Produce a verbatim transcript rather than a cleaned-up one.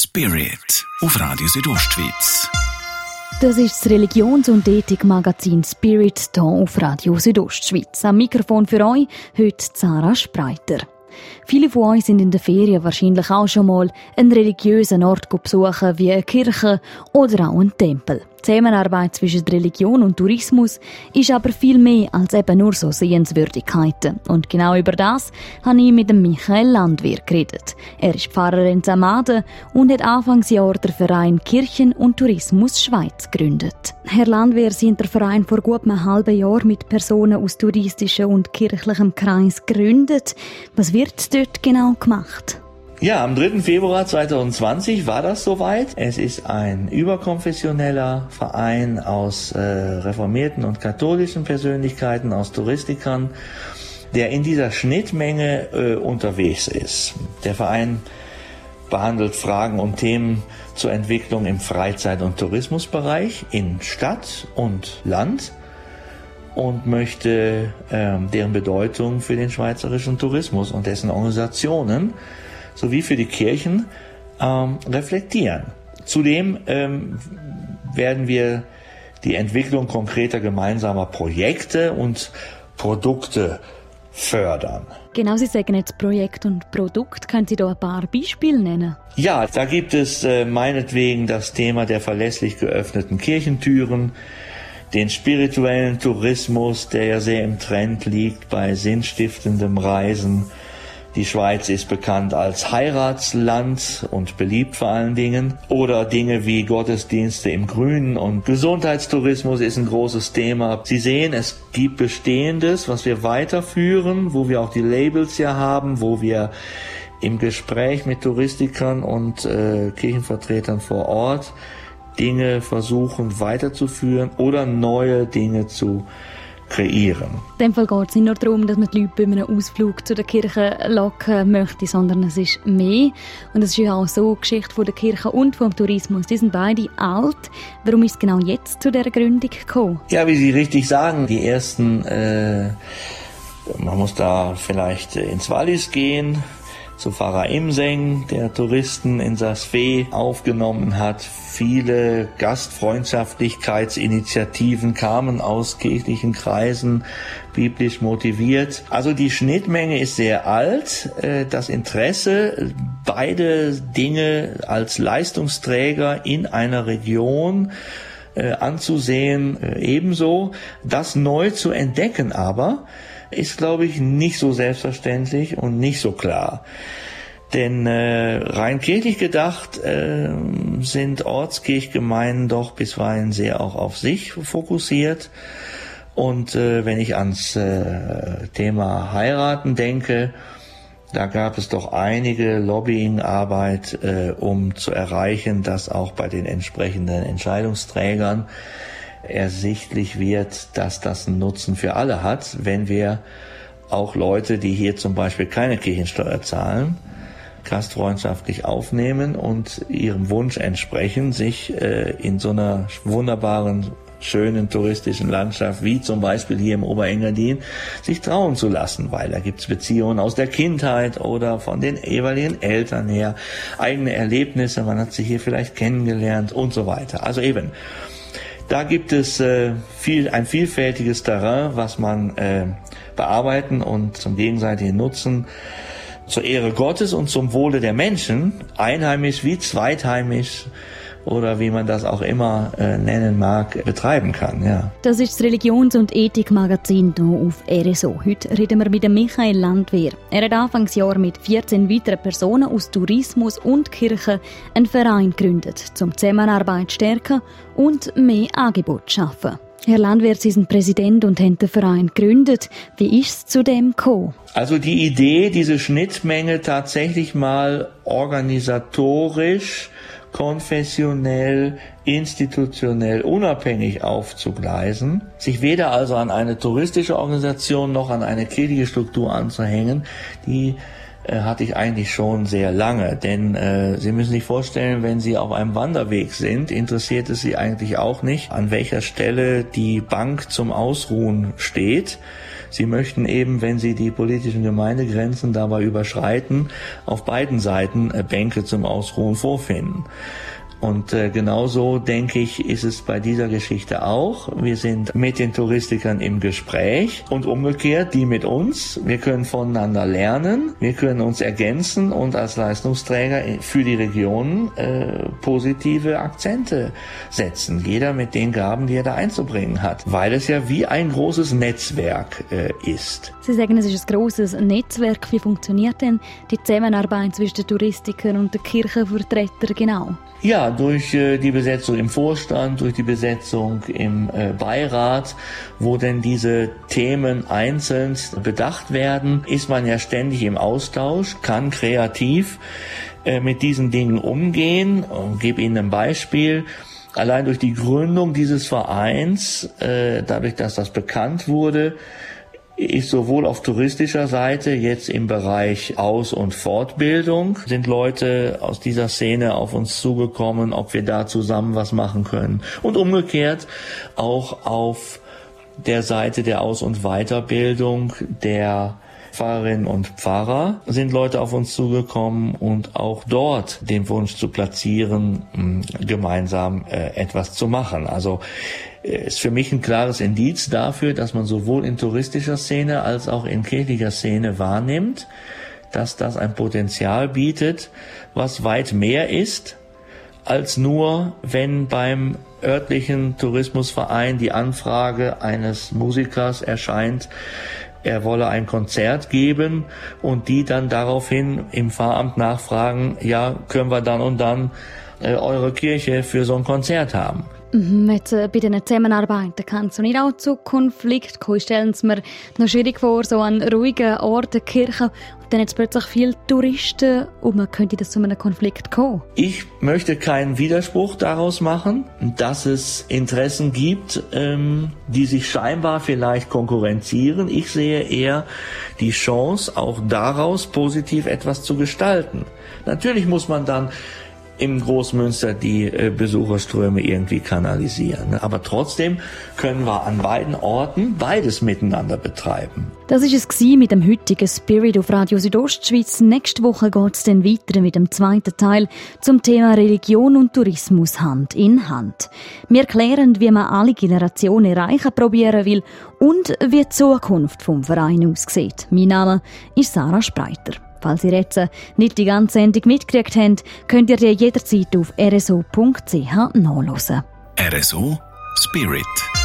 Spirit auf Radio Südostschweiz. Das ist das Religions- und Ethik-Magazin Spirit hier auf Radio Südostschweiz. Am Mikrofon für euch heute Sarah Spreiter. Viele von euch sind in den Ferien wahrscheinlich auch schon mal einen religiösen Ort besuchen, wie eine Kirche oder auch einen Tempel. Die Zusammenarbeit zwischen Religion und Tourismus ist aber viel mehr als eben nur so Sehenswürdigkeiten. Und genau über das habe ich mit dem Michael Landwehr geredet. Er ist Pfarrer in Zamaden und hat Anfangsjahr den Verein Kirchen und Tourismus Schweiz gegründet. Herr Landwehr, Sie haben den Verein vor gut einem halben Jahr mit Personen aus touristischem und kirchlichem Kreis gegründet. Was wird dort genau gemacht? Ja, am dritten Februar zweitausendzwanzig war das soweit. Es ist ein überkonfessioneller Verein aus äh, reformierten und katholischen Persönlichkeiten, aus Touristikern, der in dieser Schnittmenge äh, unterwegs ist. Der Verein behandelt Fragen und Themen zur Entwicklung im Freizeit- und Tourismusbereich in Stadt und Land und möchte äh, deren Bedeutung für den schweizerischen Tourismus und dessen Organisationen sowie für die Kirchen ähm, reflektieren. Zudem ähm, werden wir die Entwicklung konkreter gemeinsamer Projekte und Produkte fördern. Genau, Sie sagen jetzt Projekt und Produkt. Können Sie da ein paar Beispiele nennen? Ja, da gibt es äh, meinetwegen das Thema der verlässlich geöffneten Kirchentüren, den spirituellen Tourismus, der ja sehr im Trend liegt bei sinnstiftendem Reisen. Die Schweiz ist bekannt als Heiratsland und beliebt vor allen Dingen. Oder Dinge wie Gottesdienste im Grünen und Gesundheitstourismus ist ein großes Thema. Sie sehen, es gibt Bestehendes, was wir weiterführen, wo wir auch die Labels ja haben, wo wir im Gespräch mit Touristikern und äh, Kirchenvertretern vor Ort Dinge versuchen weiterzuführen oder neue Dinge zu kreieren. In dem Fall geht es nicht nur darum, dass man die Leute bei einem Ausflug zu der Kirche locken möchte, sondern es ist mehr. Und es ist ja auch so, die Geschichte von der Kirche und vom Tourismus, die sind beide alt. Warum ist es genau jetzt zu dieser Gründung gekommen? Ja, wie Sie richtig sagen, die ersten, äh, man muss da vielleicht ins Wallis gehen, zu Pfarrer Imseng, der Touristen in Saas-Fee aufgenommen hat. Viele Gastfreundschaftlichkeitsinitiativen kamen aus kirchlichen Kreisen, biblisch motiviert. Also die Schnittmenge ist sehr alt. Das Interesse, beide Dinge als Leistungsträger in einer Region anzusehen, ebenso. Das neu zu entdecken aber, ist, glaube ich, nicht so selbstverständlich und nicht so klar. Denn äh, rein kirchlich gedacht äh, sind Ortskirchgemeinden doch bisweilen sehr auch auf sich fokussiert. Und äh, wenn ich ans äh, Thema Heiraten denke, da gab es doch einige Lobbyingarbeit, äh, um zu erreichen, dass auch bei den entsprechenden Entscheidungsträgern ersichtlich wird, dass das einen Nutzen für alle hat, wenn wir auch Leute, die hier zum Beispiel keine Kirchensteuer zahlen, gastfreundschaftlich aufnehmen und ihrem Wunsch entsprechen, sich äh, in so einer wunderbaren, schönen touristischen Landschaft wie zum Beispiel hier im Oberengadin sich trauen zu lassen, weil da gibt's Beziehungen aus der Kindheit oder von den jeweiligen Eltern her, eigene Erlebnisse, man hat sich hier vielleicht kennengelernt und so weiter. Also eben, da gibt es äh, viel, ein vielfältiges Terrain, was man äh, bearbeiten und zum gegenseitigen Nutzen zur Ehre Gottes und zum Wohle der Menschen, einheimisch wie zweitheimisch oder wie man das auch immer äh, nennen mag, betreiben kann. Ja. Das ist das Religions- und Ethik-Magazin hier auf R S O. Heute reden wir mit dem Michael Landwehr. Er hat Anfangsjahr mit vierzehn weiteren Personen aus Tourismus und Kirche einen Verein gegründet, um die Zusammenarbeit zu stärken und mehr Angebot zu schaffen. Herr Landwehr, Sie sind Präsident und haben den Verein gegründet. Wie ist es zu dem gekommen? Also die Idee, diese Schnittmenge tatsächlich mal organisatorisch, konfessionell, institutionell unabhängig aufzugleisen, sich weder also an eine touristische Organisation noch an eine kirchliche Struktur anzuhängen, die äh, hatte ich eigentlich schon sehr lange. Denn äh, Sie müssen sich vorstellen, wenn Sie auf einem Wanderweg sind, interessiert es Sie eigentlich auch nicht, an welcher Stelle die Bank zum Ausruhen steht. Sie möchten eben, wenn sie die politischen Gemeindegrenzen dabei überschreiten, auf beiden Seiten Bänke zum Ausruhen vorfinden. Und äh, genauso, denke ich, ist es bei dieser Geschichte auch. Wir sind mit den Touristikern im Gespräch und umgekehrt, die mit uns. Wir können voneinander lernen, wir können uns ergänzen und als Leistungsträger für die Regionen äh, positive Akzente setzen. Jeder mit den Gaben, die er da einzubringen hat, weil es ja wie ein großes Netzwerk äh, ist. Sie sagen, es ist ein grosses Netzwerk. Wie funktioniert denn die Zusammenarbeit zwischen den Touristikern und den Kirchenvertretern genau? Ja, durch äh, die Besetzung im Vorstand, durch die Besetzung im äh, Beirat, wo denn diese Themen einzeln bedacht werden, ist man ja ständig im Austausch, kann kreativ äh, mit diesen Dingen umgehen. Und gebe Ihnen ein Beispiel. Allein durch die Gründung dieses Vereins, äh, dadurch, dass das bekannt wurde, ist sowohl auf touristischer Seite, jetzt im Bereich Aus- und Fortbildung, sind Leute aus dieser Szene auf uns zugekommen, ob wir da zusammen was machen können. Und umgekehrt auch auf der Seite der Aus- und Weiterbildung der Pfarrerinnen und Pfarrer sind Leute auf uns zugekommen und auch dort den Wunsch zu platzieren, gemeinsam äh, etwas zu machen. Also ist für mich ein klares Indiz dafür, dass man sowohl in touristischer Szene als auch in kirchlicher Szene wahrnimmt, dass das ein Potenzial bietet, was weit mehr ist, als nur, wenn beim örtlichen Tourismusverein die Anfrage eines Musikers erscheint, er wolle ein Konzert geben und die dann daraufhin im Pfarramt nachfragen, ja, können wir dann und dann äh, eure Kirche für so ein Konzert haben. Jetzt, äh, bei diesen Zusammenarbeiten kann es nicht auch zu Konflikten kommen. Stellen Sie mir noch schwierig vor, so an ruhigen Orten, Kirchen, und dann jetzt plötzlich viele Touristen und man könnte das zu einem Konflikt kommen. Ich möchte keinen Widerspruch daraus machen, dass es Interessen gibt, ähm, die sich scheinbar vielleicht konkurrenzieren. Ich sehe eher die Chance, auch daraus positiv etwas zu gestalten. Natürlich muss man dann im Großmünster die äh, Besucherströme irgendwie kanalisieren. Ne? Aber trotzdem können wir an beiden Orten beides miteinander betreiben. Das war es mit dem heutigen Spirit auf Radio Südostschweiz. Nächste Woche geht es dann weiter mit dem zweiten Teil zum Thema Religion und Tourismus Hand in Hand. Wir erklären, wie man alle Generationen erreichen probieren will und wie die Zukunft vom Verein aussieht. Mein Name ist Sarah Spreiter. Falls ihr jetzt nicht die ganze Sendung mitgekriegt habt, könnt ihr die jederzeit auf r s o punkt c h nachhören. R S O Spirit.